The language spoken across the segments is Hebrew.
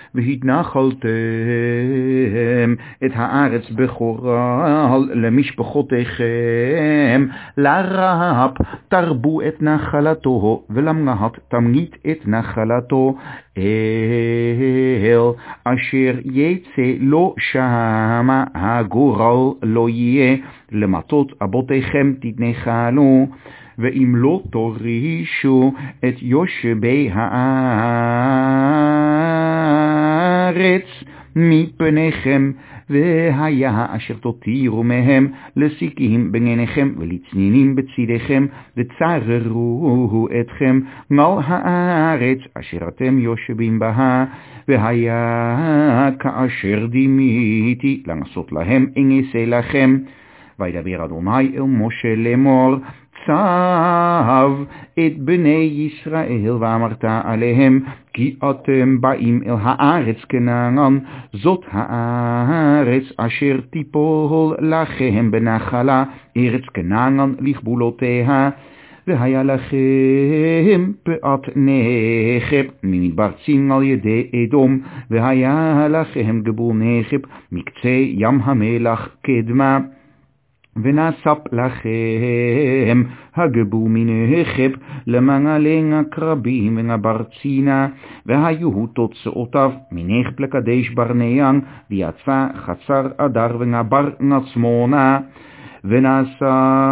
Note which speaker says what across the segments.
Speaker 1: והתנחלתם את הארץ בכוral למשפחותיכם, לרהב תרבו את נחלתו, ולמנהת תמנית את נחלתו, אל אשר יצא לו שמה הגורל לא יהיה, למטות אבותיכם תתנחלו. ואם לא תורישו את יושבי הארץ מפניכם, והיה אשר תותירו מהם לסיקים בעיניכם ולצנינים בצדיכם, וצררו אתכם על הארץ אשר אתם יושבים בה, והיה כאשר דימיתי לעשות להם אעשה לכם. וידבר אדוני אל משה לאמור, צב את בני ישראל ואמרת עליהם, כי אתם באים אל הארץ כנען, זאת הארץ אשר תיפול לכם בנחלה, ארץ כנען לכבולותיה. והיה לכם פאת נחב ממדבר צין על ידי אדום, והיה לכם גבול נחב מקצה ים המלח קדמה. ונאסף לכם הגבול מנחב למעלה הקרבים ונברצינה, והיו תוצאותיו מנחב לקדש ברנያን, ויצא חצר אדר ונבר נצמונה. ונאסף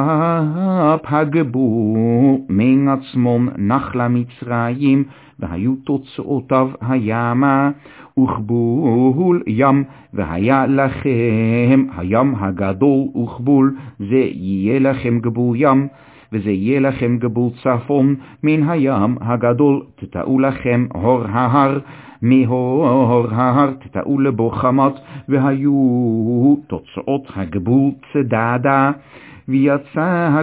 Speaker 1: הגבול מן עצמון נחלה מצרים, והיו תוצאותיו הימה וכבול ים, והיה לכם הים הגדול וכבול, זה יהיה לכם גבול ים. וזה יהיה לכם גבול צפון מן הים הגדול, תטעו לכם הור ההר, מהור ההר תטעו לבו חמת, והיו תוצאות הגבול צדדה. ויצא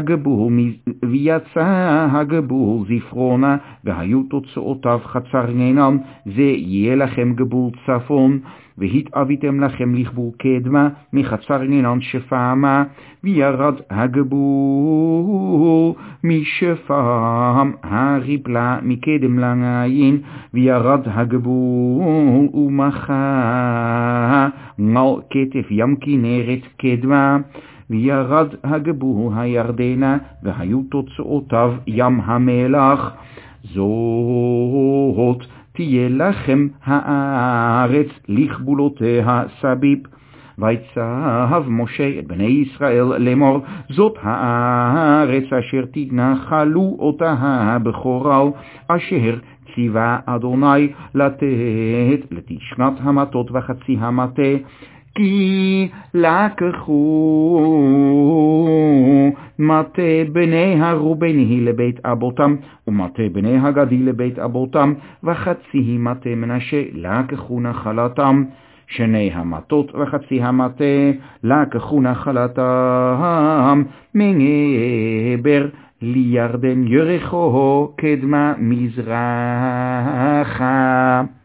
Speaker 1: הגבול זפרונה, והיו תוצאותיו חצר נינם, זה יהיה לכם גבול צפון. והתאביתם לכם לכבול קדמה מחצר נינן שפעמה, וירד הגבול משפעם הריפלה מקדם לעין, וירד הגבול ומחה על כתף ים כנרת קדמה. וירד הגבול הירדנה, והיו תוצאותיו ים המלח. זאת תהיה לכם הארץ לכבולותיה סביב. ויצב משה את בני ישראל לאמור, זאת הארץ אשר תנחלו אותה בכוral, אשר ציווה אדוני לתת לתשנת המטות וחצי המטה. כי לקחו מטה בני הרובני לבית אבותם, ומטה בני הגדי לבית אבותם, וחצי מטה מנשה לקחו נחלתם. שני המטות וחצי המטה לקחו נחלתם, מנבר לירדן יריחו קדמה מזרחה.